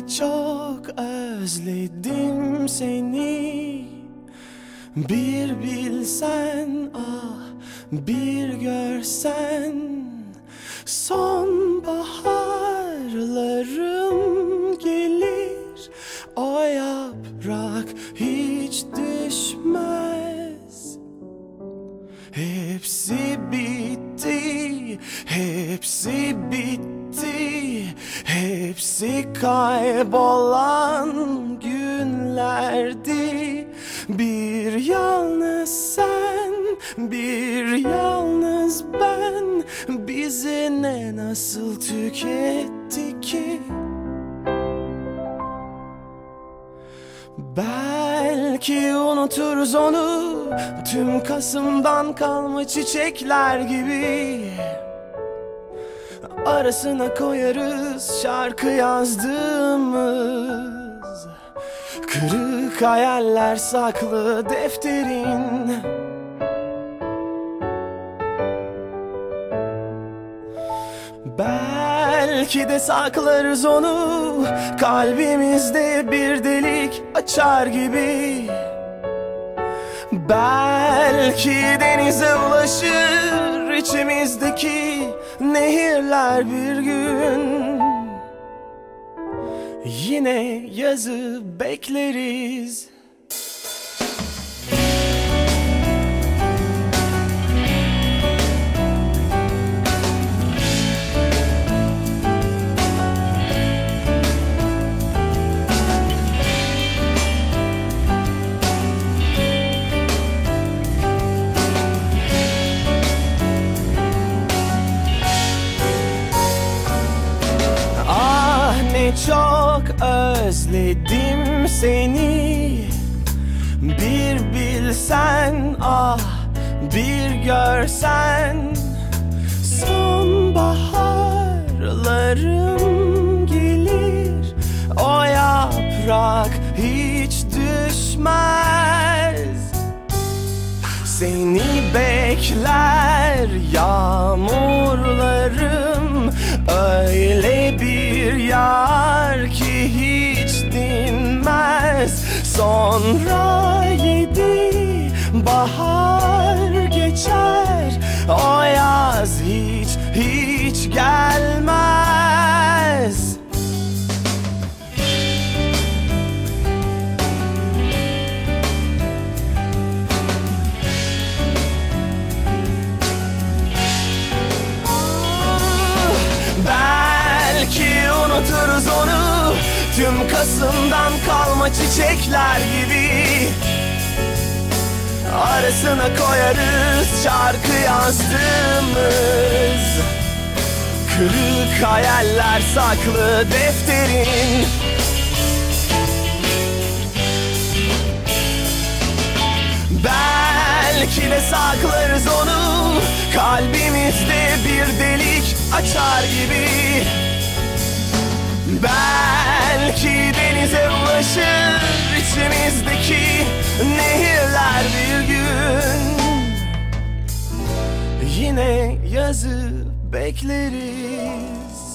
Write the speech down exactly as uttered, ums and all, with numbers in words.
çok özledim seni. Bir bilsen ah, bir görsen, sonbaharlarım gelir, o yaprak hiç düşmez. Hepsi bitti, hepsi bitti, hepsi kaybolan günlerdi. Bir yalnız sen, bir yalnız ben, bizi ne nasıl tüketti ki? Belki unuturuz onu, tüm Kasım'dan kalma çiçekler gibi. Arasına koyarız şarkı yazdığımız, kırık hayaller saklı defterin. Belki de saklarız onu, kalbimizde bir delik açar gibi. Belki denize ulaşır içimizdeki nehirler bir gün. Yine yazı bekleriz. Çok özledim seni. Bir bilsen ah, bir görsen, sonbaharlarım gelir, o yaprak hiç düşmez. Seni bekler yağmurlarım, öyle bir yar ki hiç dinmez. Sonra yedi bahar geçer, o yaz hiç hiç gelmez. Belki unuturuz onu, tüm Kasım'dan kalma çiçekler gibi. Arasına koyarız şarkı yazdığımız, kırık hayaller saklı defterin. Belki de saklarız onu, kalbimizde bir delik açar gibi. Belki denize ulaşır içimizdeki nehirler bir gün. Yine yazı bekleriz.